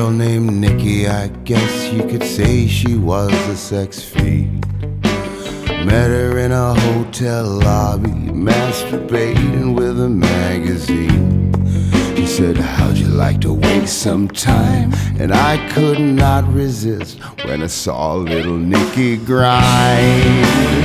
girl named Nikki, I guess you could say she was a sex fiend. Met her in a hotel lobby, masturbating with a magazine. She said, how'd you like to waste some time? And I could not resist when I saw little Nikki grind.